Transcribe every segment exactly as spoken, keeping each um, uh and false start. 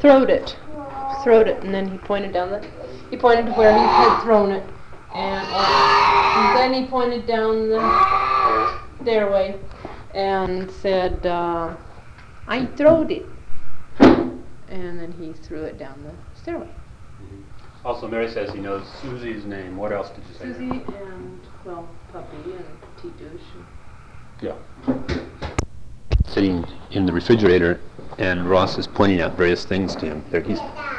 throwed it. Throwed it, and then he pointed down the. He pointed to where he had thrown it, and, uh, and then he pointed down the stairway, and said, uh, "I throwed it." And then he threw it down the stairway. Mm-hmm. Also, Mary says he knows Susie's name. What else did you say? Susie and, well, Puppy and T-Douche. Yeah. Sitting in the refrigerator, and Ross is pointing out various things to him. There he's.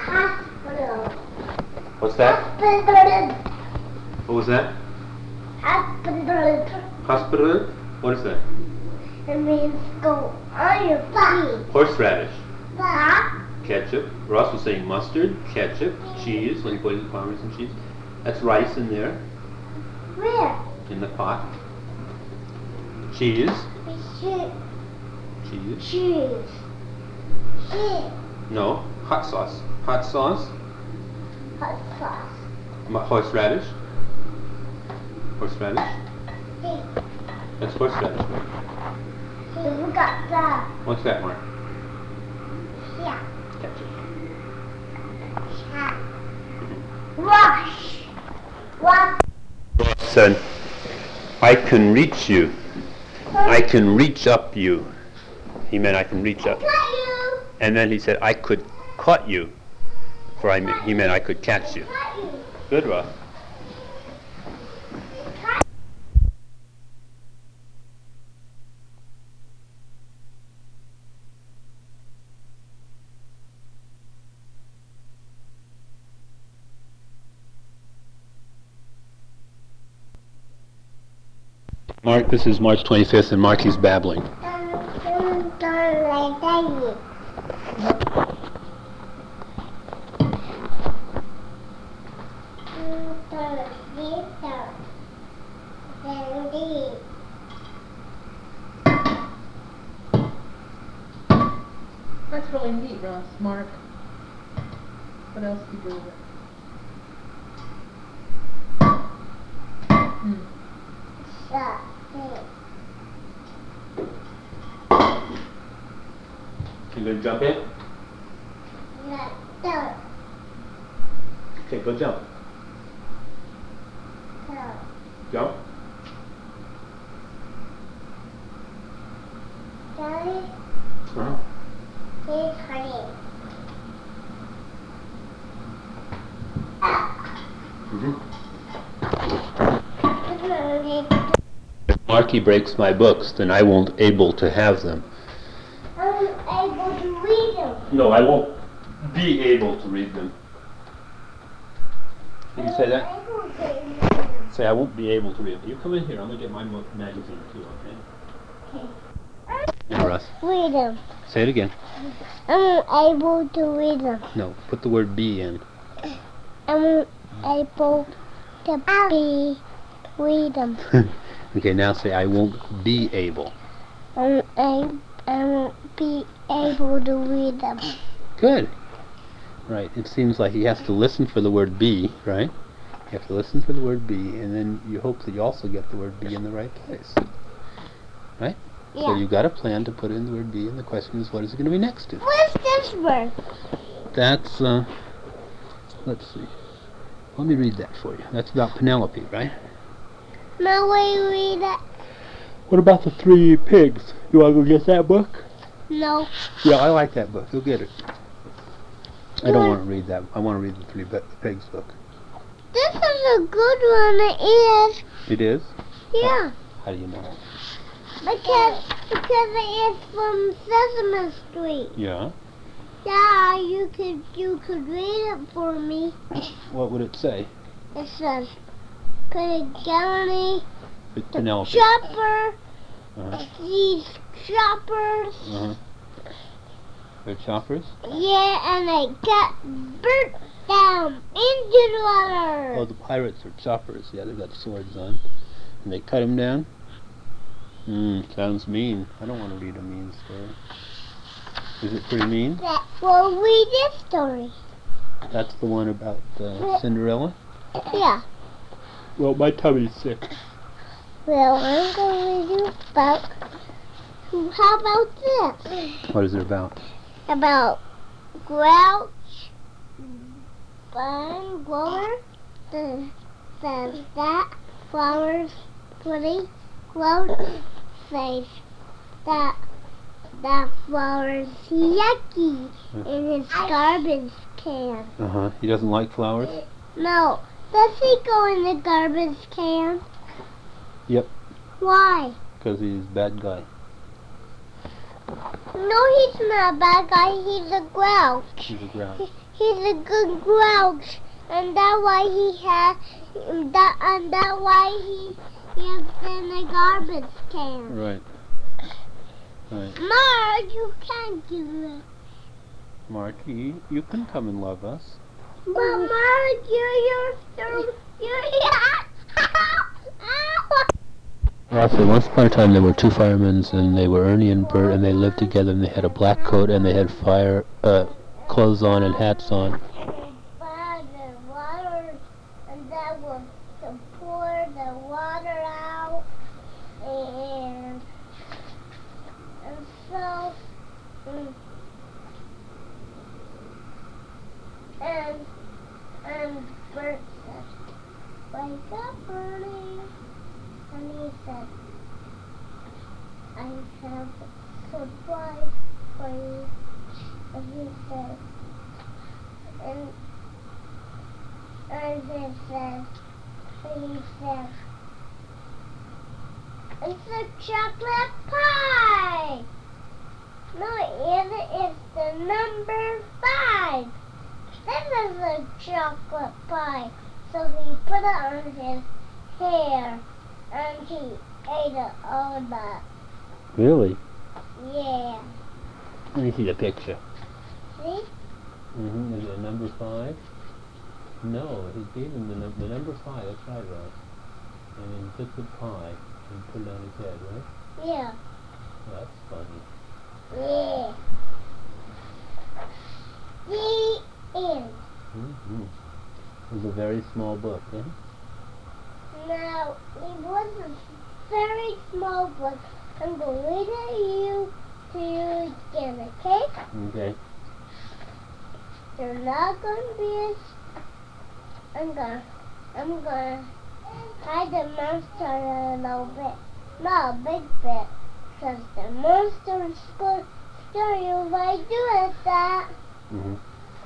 What's that? What was that? Hospital. Hospital? What is that? It means go on your feet. Horseradish. Huh? Ketchup. Ross was saying mustard, ketchup, cheese, when he pointed to Parmesan cheese. That's rice in there. Where? In the pot. Cheese. Cheese. Cheese. Cheese. Cheese. No. Hot sauce. Hot sauce. Hot sauce. M- horseradish. Horseradish. Hey, That's horseradish. hey, we got that. What's that, Mark? Yeah. Ketchup. Yeah. Wash. Wash. Ross said, "I can reach you. I can reach up you." He meant I can reach up. Got you. And then he said, "I could cut you." For I me- he meant I could catch you. Got you. Good, Ross. Mark, this is March twenty-fifth, and Marky's babbling. That's really neat, Ross. Mark. What else do you do with it? Hmm. You gonna jump in? Okay, go jump. Jump. Daddy, Uh-huh. here's honey. Mm-hmm. If Marky breaks my books, then I won't able to have them. I'm able to read them. No, I won't be able to read them. Can you say that? I'm able to read them. Say, I won't be able to read them. You come in here. I'm gonna get my mo- magazine too, okay? Yeah, Russ. Read them. Say it again. I'm able to read them. No, put the word "be" in. I'm able to be read them. Okay, now say, I won't be able. I'm a, I won't be able to read them. Good. Right. It seems like he has to listen for the word "be," right? You have to listen for the word "be," and then you hope that you also get the word "be" in the right place. Right? Yeah. So you've got a plan to put in the word "be," and the question is, what is it going to be next to? What's this word? That's, uh, let's see. Let me read that for you. That's about Penelope, right? No way to read it. What about the three pigs? You want to go get that book? No. Yeah, I like that book. You'll get it. I You don't want- want to read that. I want to read the Three Pe- Pigs book. This is a good one. It is. It is? Yeah. How do you know? Because because it is from Sesame Street. Yeah. Yeah, you could you could read it for me. What would it say? It says, Penelope, It's the Penelope. chopper, Uh-huh. these choppers. Uh-huh. They're choppers? Yeah, and they got burnt down into the water. Oh, the pirates are choppers. Yeah, they've got swords on. And they cut them down? Hmm, sounds mean. I don't want to read a mean story. Is it pretty mean? That, well, read this story. That's the one about uh, Cinderella? Yeah. Well, my tummy's sick. Well, I'm going to read you about. How about this? What is it about? About Grouch Barn Grower the, says that flower's pretty. Grouch says that that flower's yucky in his garbage can. Uh-huh. He doesn't like flowers? No. Does he go in the garbage can? Yep. Why? Because he's a bad guy. No, he's not a bad guy. He's a grouch. He's a grouch. He, he's a good grouch, and that's why he has that, and that's why he is in the garbage can. Right. Right. Mark, you can't do that. Marky, you can come and love us. But Mark, you're you're you're you're Roughly, once upon a time there were two firemen, and they were Ernie and Bert, and they lived together, and they had a black coat, and they had fire uh, clothes on and hats on. the water, and that was to pour the water out, and and so mm, and and Bert said, "Wake up, Ernie." And he said, "I have a surprise for you." And he said, and and he said, and he said, "It's a chocolate pie." No, it isn't. It's the number five. This is a chocolate pie. So he put it on his hair. And he ate it all that. Really? Yeah. Let me see the picture. See? Mm-hmm. Is it number five? No, he gave him the, num the number five. That's right, Ross. And then he took the pie and put it on his head, right? Yeah. Well, that's funny. Yeah. The end. Mm-hmm. It was a very small book, eh? Now, it was a very small book. I'm going to read it you to you again, okay? Okay. They're not going to be as... I'm going to... I'm going to hide the monster a little bit. Not a big bit. Because the monster is going to scare you if I do it that. Mm-hmm.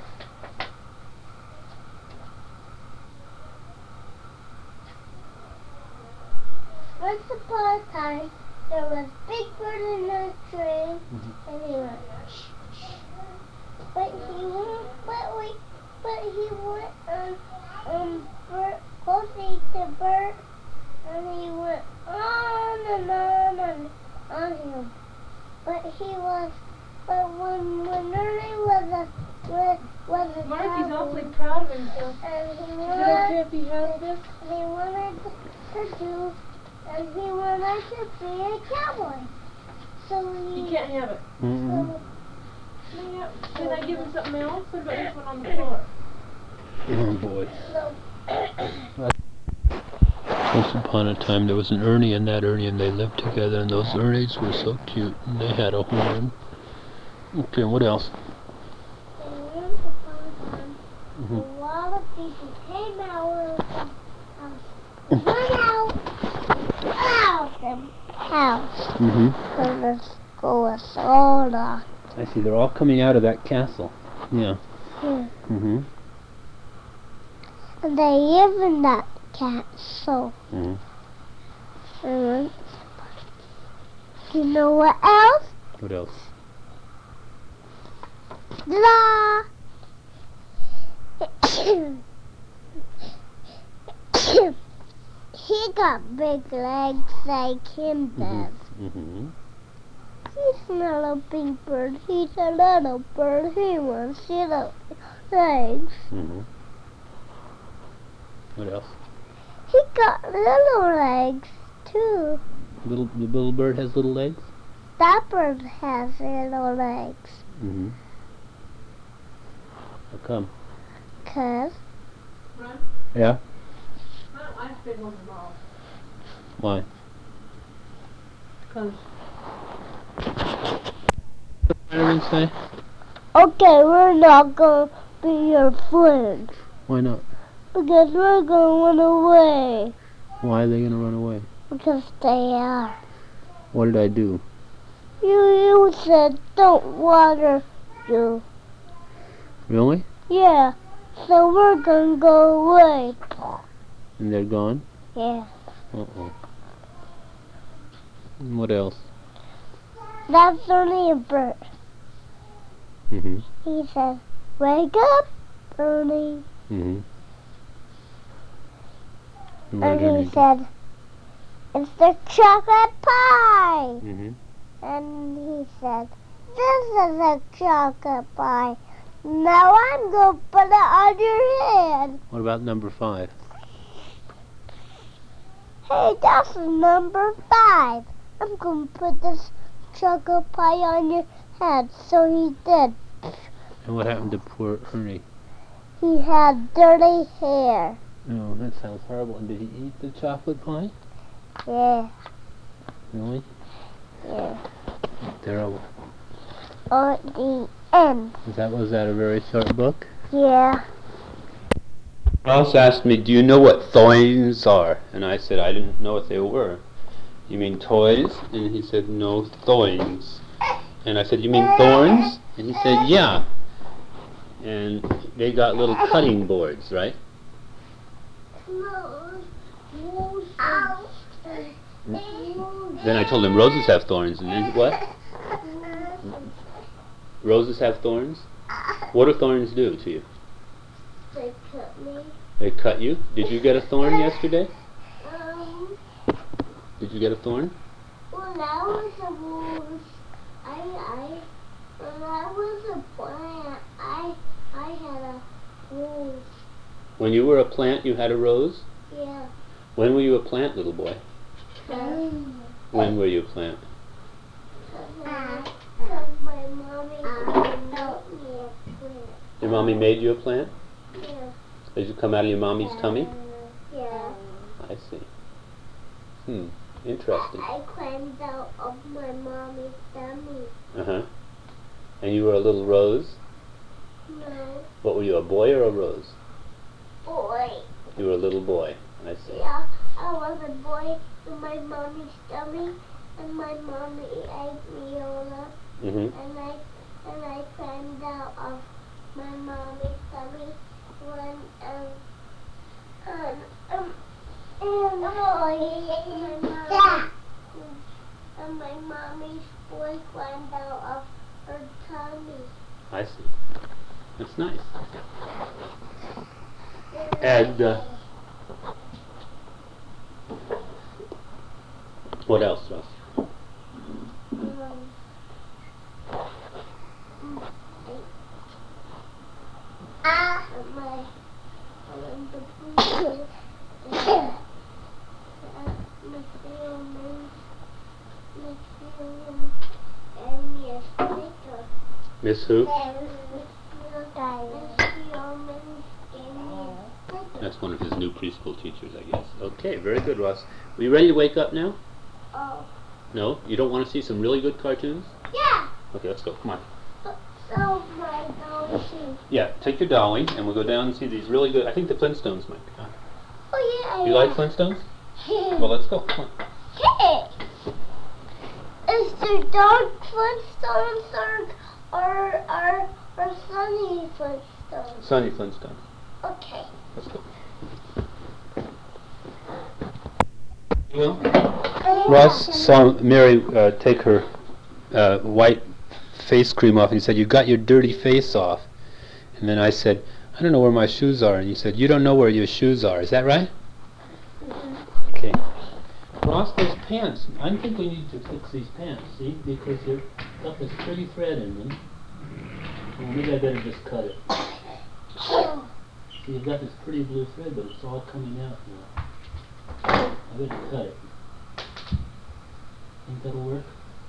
Once upon a time, there was a big bird in a tree, Mm-hmm. and he went, shh, shh. But he went, but we, but he went, um, um, Bert, closely to Bert, and he went on and on and on him. But he was, but when, when Ernie was a, was, was a Mark, he's cowboy, awfully proud of himself. and he Is it okay wanted, if he has this? he wanted to do. And he wanted to be a cowboy. So he... You can't have it. Mm-hmm. So, Yeah. Can I give him something else? What about this one on the floor? Oh, boy. so Once upon a time there was an Ernie and that Ernie, and they lived together, and those Ernies were so cute, and they had a horn. Okay, what else? and once upon a time, Mm-hmm. a lot of people came out of the house. Run out! Out of the house. Mm-hmm. Because the school was all locked. I see, they're all coming out of that castle. Yeah. Yeah. Mm-hmm. And they live in that castle. Mm-hmm. And you know what else? What else? Ta-da! He got big legs like him does. Mm-hmm. He's not a big bird. He's a little bird. He wants little legs. Mm-hmm. What else? He got little legs too. Little the little bird has little legs? That bird has little legs. Mm-hmm. How come? Cause Run. Yeah? I don't like big ones at all. Why? Because What did Fireman say? Okay, we're not gonna be your friend. Why not? Because we're gonna run away. Why are they going to run away? Because they are. What did I do? You, you said don't water you. Really? Yeah. So we're gonna go away. And they're gone? Yeah. Uh-oh. And what else? That's only a bird. Mm-hmm. He said, wake up, Ernie. Mm-hmm. And what And did Ernie he do? said, it's the chocolate pie. Mm-hmm. And he said, this is a chocolate pie. Now I'm going to put it on your head. What about number five? Hey, that's number five. I'm going to put this chocolate pie on your head. So he did. And what happened to poor Ernie? He had dirty hair. Oh, that sounds horrible. And did he eat the chocolate pie? Yeah, Really? yeah. Terrible. At the end. Is that, was that a very short book? Yeah. Ross asked me, do you know what thorns are? And I said, I didn't know what they were. You mean toys? And he said, no, thorns. And I said, you mean thorns? And he said, yeah. And they got little cutting boards, right? Then I told him roses have thorns. And then what? Roses have thorns? What do thorns do to you? They cut me. They cut you? Did you get a thorn yesterday? Um, Did you get a thorn? when I was a wolf, I, I, when I was a plant, I, I had a wolf. When you were a plant, you had a rose? Yeah. When were you a plant, little boy? Um, When were you a plant? Because my mommy made me a plant. Your mommy made you a plant? Yeah. Did you come out of your mommy's tummy? Yeah. I see. Hmm. Interesting. I climbed out of my mommy's tummy. Uh-huh. And you were a little rose? No. What were you, a boy or a rose? Boy. You were a little boy. I see. Yeah, I was a boy in my mommy's tummy, and my mommy ate me all up, Mm-hmm. and I and I climbed out of my mommy's tummy when um um um and my mommy, and my mommy's boy climbed out of her tummy. I see. That's nice. And, uh, what else, Russ? Um, Ah, my um, the blue uh, my film my film and me a sticker. Miss who? That's one of his new preschool teachers, I guess. Okay, very good, Russ. Are you ready to wake up now? Oh. No? You don't want to see some really good cartoons? Yeah. Okay, let's go. Come on. So my dolly. Yeah, take your dolly, and we'll go down and see these really good... I think the Flintstones might be on. Oh yeah. You like Flintstones? Well, let's go. Come on. Hey. Is there dark Flintstones or or or, or sunny Flintstones? Sonny Flintstones. Okay. Let's go. Well, Russ saw Mary uh, take her uh, white face cream off, and he said, "You got your dirty face off." And then I said, "I don't know where my shoes are." And he said, "You don't know where your shoes are. Is that right?" Mm-hmm. Okay. Ross, those pants. I think we need to fix these pants, see? Because they've got this pretty thread in them. Well, maybe I better just cut it. See, you've got this pretty blue thread, but it's all coming out now. I better cut it. Think that'll work?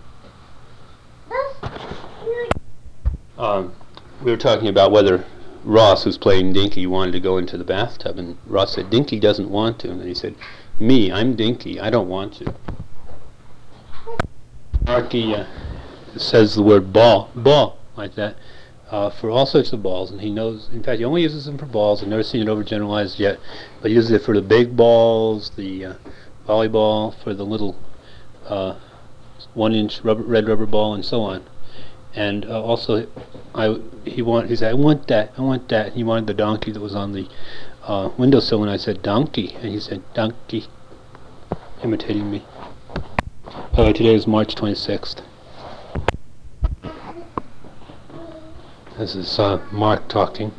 Um, we were talking about whether Ross, who's playing Dinky, wanted to go into the bathtub, and Ross said, "Dinky doesn't want to." And then he said, "Me, I'm Dinky, I don't want to." Marky uh, says the word ball, ball, like that. uh, for all sorts of balls, and he knows. In fact, he only uses them for balls. I've never seen it overgeneralized yet, but he uses it for the big balls, the uh, volleyball, for the little uh, one-inch rubber, red rubber ball, and so on. And uh, also, I he want he said I want that I want that. He wanted the donkey that was on the uh, windowsill, and I said donkey, and he said donkey, imitating me. By the way, today is March twenty-sixth. This is uh, Mark talking.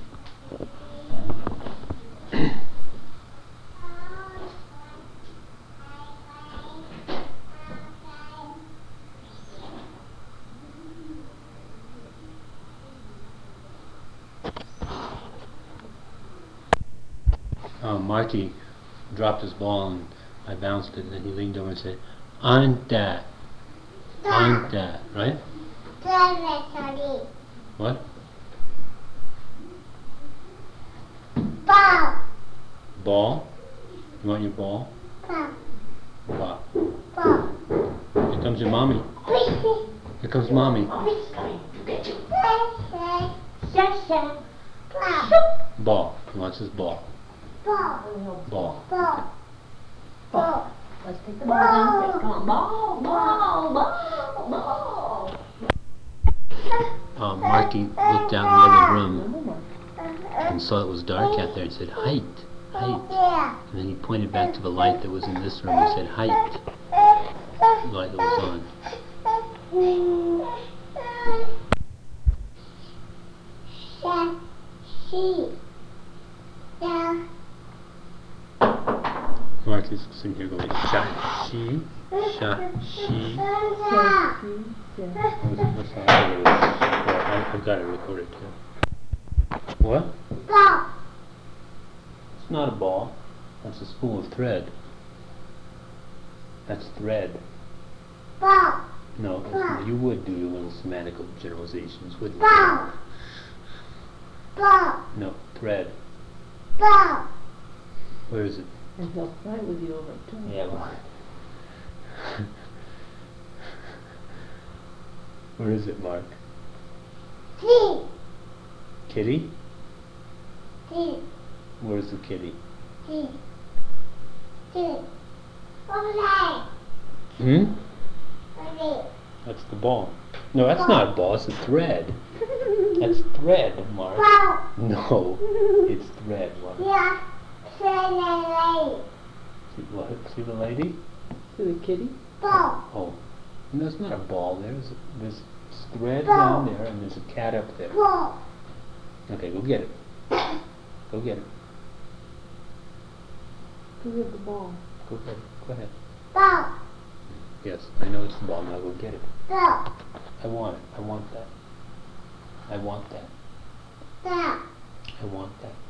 Uh, Marky dropped his ball and I bounced it, and then he leaned over and said, "On that, on that," right? What? Ball. Ball? You want your ball? Ball. Wow. Ball. Here comes your mommy. Here comes mommy. Ball. He wants his ball. Ball. Ball. Ball. Ball. Let's take the ball downstairs. Come on. Ball, ball, ball, ball. Uh, Marky looked out in the other room and saw it was dark out there and said, "Height, height." Yeah. And then he pointed back to the light that was in this room and said, "Height." The light that was on. Yeah. Marky's sitting here going, "Sha, she, sha, she." Yeah. What's, what's that? I, I've got it recorded too. What? Ball. It's not a ball. That's a spool of thread. That's thread. Ball. No, it's- you would do your little semantic generalizations, wouldn't Ball. you? Ball. No, thread. Ball. Where is it? And he'll fight with you over it too. Yeah, well. Where is it, Mark? T. Kitty? T. Where's the kitty? T. T. Okay. Hmm? Okay. That's the ball. No, that's not a ball, it's a thread. That's thread, Mark. Ball. No, it's thread, Mark. Yeah. Say See, what? See the lady? To the kitty? Ball. Oh, no, there's not a ball there. There's, there's thread Ball. down there, and there's a cat up there. Ball. Okay, go get it. Go get it. Go get the ball. Go get it. Go ahead. Ball. Yes, I know it's the ball. Now go get it. Ball. I want it. I want that. I want that. Ball. I want that.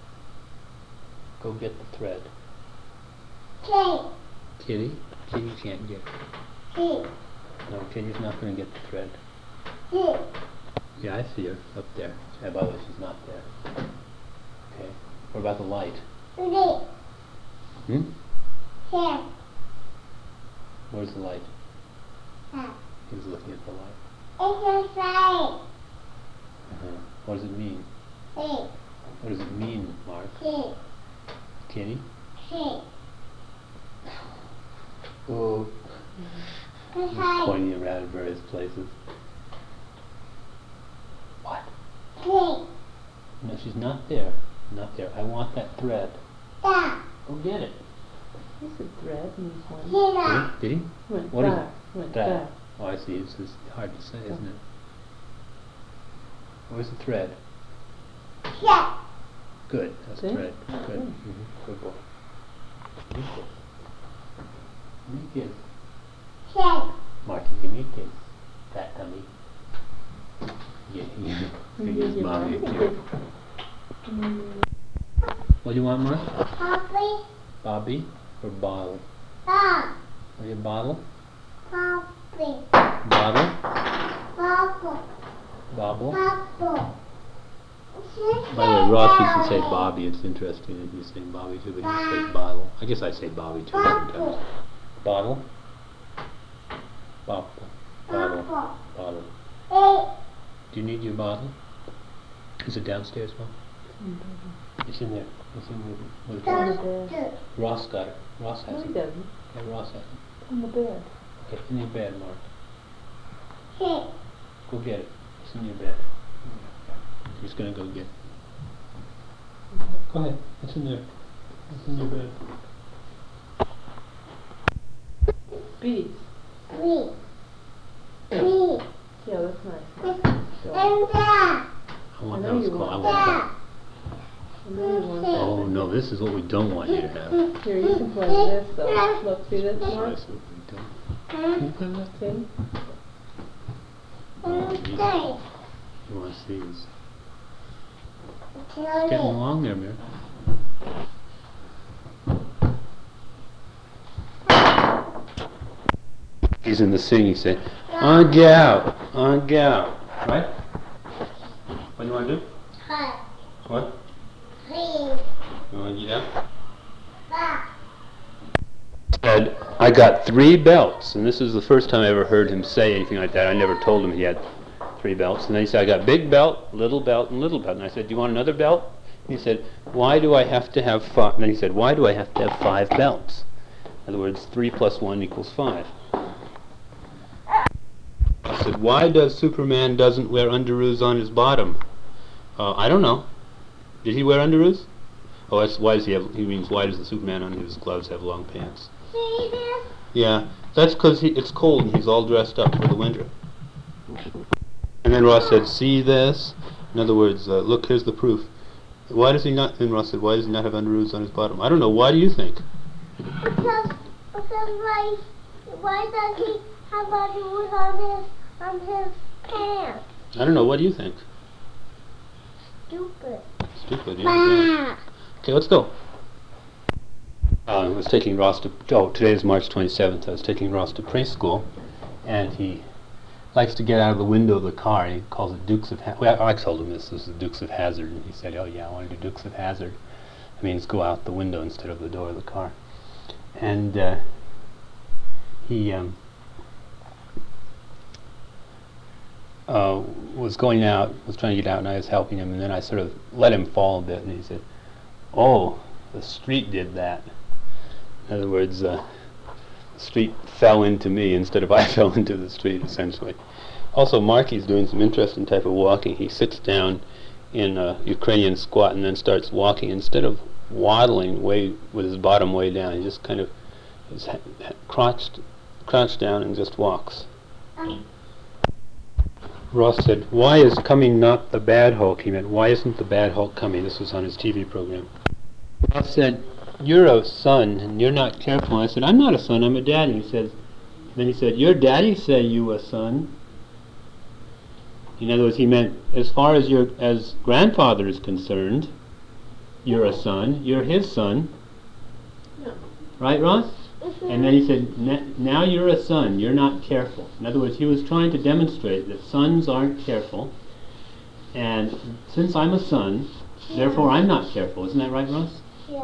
Go get the thread. K. Kitty? Kitty can't get it. T. No, Kitty's not going to get the thread. T. Yeah, I see her up there. Yeah, by the way, she's not there. Okay. What about the light? T. Hmm? Here. Where's the light? Uh, He's looking at the light. It's a sign. Uh-huh. What does it mean? T. What does it mean, Mark? T. Kitty? T. Oh. The He's sign. pointing around in various places. What? T. No, she's not there. Not there. I want that thread. Da. Go get it. He's a thread and he's one. Here. Did he? Did he? Went What is there. Went That. there. Oh, I see. It's just hard to say, isn't it? Where's the thread? Here. Good. That's See? thread. Good. Good. Mm-hmm. Good boy. Good boy. Make it. Here. Marky, give me a kiss. Fat tummy. Yeah, yeah. You Give give mommy a mommy a kiss. kiss. Mm. What do you want, Mark? Poppy. Bobby or bottle? Da. Are you a bottle? Poppy. Bottle? Bubble. Bobble? Bubble. By the way, Ross used to say Bobby. It's interesting that he's saying Bobby too, but he says bottle. I guess I say Bobby too sometimes. Bubble. Bottle? Bottle. Bottle. Bubble. Bottle. Eight. Do you need your bottle? Is it downstairs, Mom? Mm-hmm. It's in there. It's in the, with Doctor. Ross got it. Ross has No, it. he doesn't. Yeah, Ross has it. On the bed. Okay, in your bed, Mark. Hey. Go get it. It's in your bed. He's gonna go get it. Go ahead. It's in there. It's in your bed. Bees. Me. Me. Yeah, that's nice. And that. I want I know those you call. I want want That. that. And then you want Oh no, this is what we don't want you to have. Here, you can play with this though. Look, see this, Mark? That's what we don't. Can you play that? See? Oh, you, Stay. you want to see this? Tell It's getting me. along there, Mary. He's in the sing, he said, on out, on out. Right? What do you want to do? Hi. What? Please. You want to get out? Back. Said, I got three belts, and this is the first time I ever heard him say anything like that. I never told him he had three belts. And then he said, I got big belt, little belt, and little belt. And I said, do you want another belt? He said, why do I have to have five? And then he said, why do I have to have five belts? In other words, three plus one equals five. I said, why does Superman doesn't wear underoos on his bottom? Uh, I don't know. Did he wear underoos? Oh, that's why does he have? He means why does the Superman on his gloves have long pants? See this? Yeah, that's because it's cold and he's all dressed up for the winter. And then Ross said, see this? In other words, uh, look, here's the proof. Why does he not? Then Ross said, why does he not have underoos on his bottom? I don't know. Why do you think? Because, because why, why does he have underwood on his, on his pants? I don't know. What do you think? Stupid. Stupid. Yeah. Okay, let's go. Uh, I was taking Ross to, oh, today is March twenty-seventh. I was taking Ross to preschool, and he likes to get out of the window of the car. He calls it Dukes of Hazzard. Well, I told him this was the Dukes of Hazzard, and he said, oh yeah, I want to do Dukes of Hazzard. It means go out the window instead of the door of the car. And uh, he um, uh, was going out, was trying to get out, and I was helping him, and then I sort of let him fall a bit, and he said, oh, the street did that. In other words, uh, the street fell into me instead of I fell into the street, essentially. Also, Marky's doing some interesting type of walking. He sits down in a Ukrainian squat and then starts walking. Instead of waddling way with his bottom way down, he just kind of is ha- ha- crouched, crouched down and just walks. Um, Ross said, why is coming not the bad Hulk? He meant, why isn't the bad Hulk coming? This was on his T V program. Ross said, you're a son and you're not careful. I said, I'm not a son, I'm a daddy. He says, then he said, your daddy say you a son. In other words, he meant, as far as your as grandfather is concerned, you're a son, you're his son. Yeah. Right, Ross? mhm. And then he said, "N- now you're a son, you're not careful." In other words, he was trying to demonstrate that sons aren't careful, and since I'm a son, therefore I'm not careful. Isn't that right, Ross? Yeah.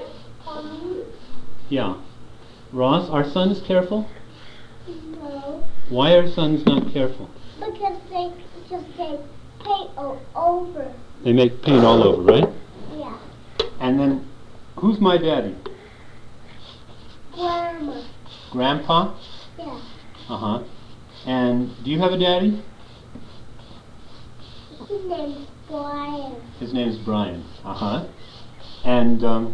Yeah. Ross, are sons careful? No. Why are sons not careful? Because they just say paint all over. They make paint all over, right? Yeah. And then, who's my daddy? Grandma. Grandpa? Yeah. Uh-huh. And do you have a daddy? His name's Brian. His name's Brian. Uh-huh. And, um,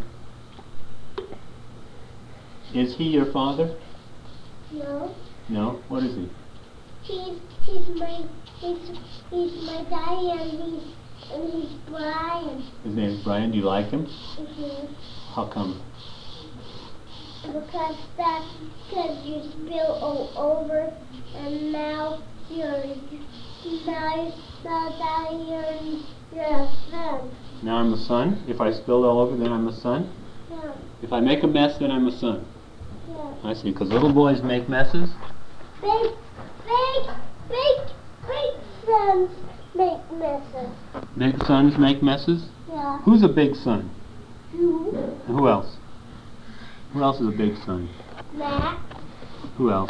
is he your father? No. No? What is he? He's he's my he's he's my daddy and he's and he's Brian. His name's Brian. Do you like him? Mhm. How come? Because that's because you spill all over and now you're now now that you're you're a son. Now I'm a son. If I spilled all over, then I'm a son. Yeah. If I make a mess, then I'm a son. Yeah. I see. Because little boys make messes. Big big big big sons make messes. Big sons make messes. Yeah. Who's a big son? You. And who else? Who else is a big son? Matt. Who else?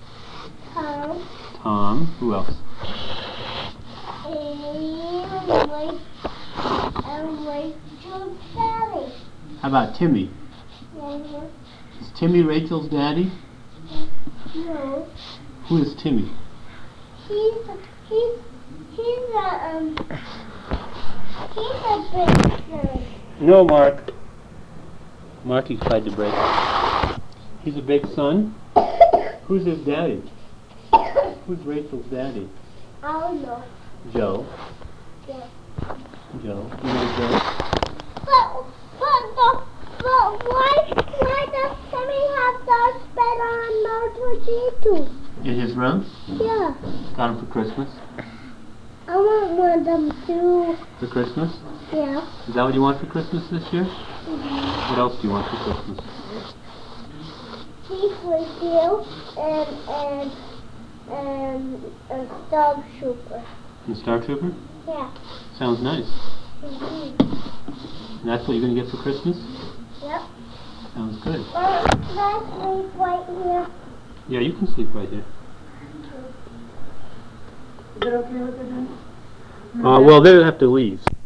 Tom. Tom. Who else? And Ray, and Rachel's daddy. How about Timmy? Yeah, Is Timmy Rachel's daddy? no. Who is Timmy? He's he's he's a um he's a big son. No, Mark. Mark, he tried to break it. He's a big son? Who's his daddy? Who's Rachel's daddy? I don't know. Joe. Yeah. Joe. You know Joe? But but the but why why does Timmy have the bed on Naruto G two? In his room? Yeah. Got him for Christmas. I want one of them too. For Christmas? Yeah. Is that what you want for Christmas this year? Mm-hmm. What else do you want for Christmas? Chief with you and and and a Star Trooper. And Star Trooper? Yeah. Sounds nice. Mm-hmm. And that's what you're going to get for Christmas? Yep. Sounds good. Uh, can I sleep right here? Yeah, you can sleep right here. Is it okay with it then? Uh, well, they'll have to leave.